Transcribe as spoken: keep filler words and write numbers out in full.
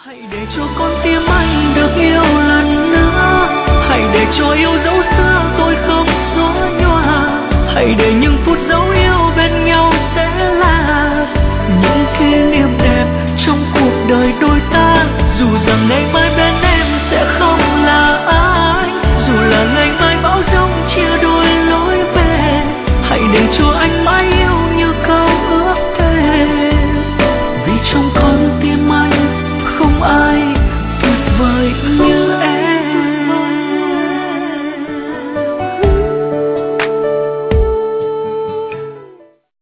Hãy để cho con tim anh được yêu lần nữa, hãy để cho yêu dấu xưa tôi không xóa nhòa, hãy để những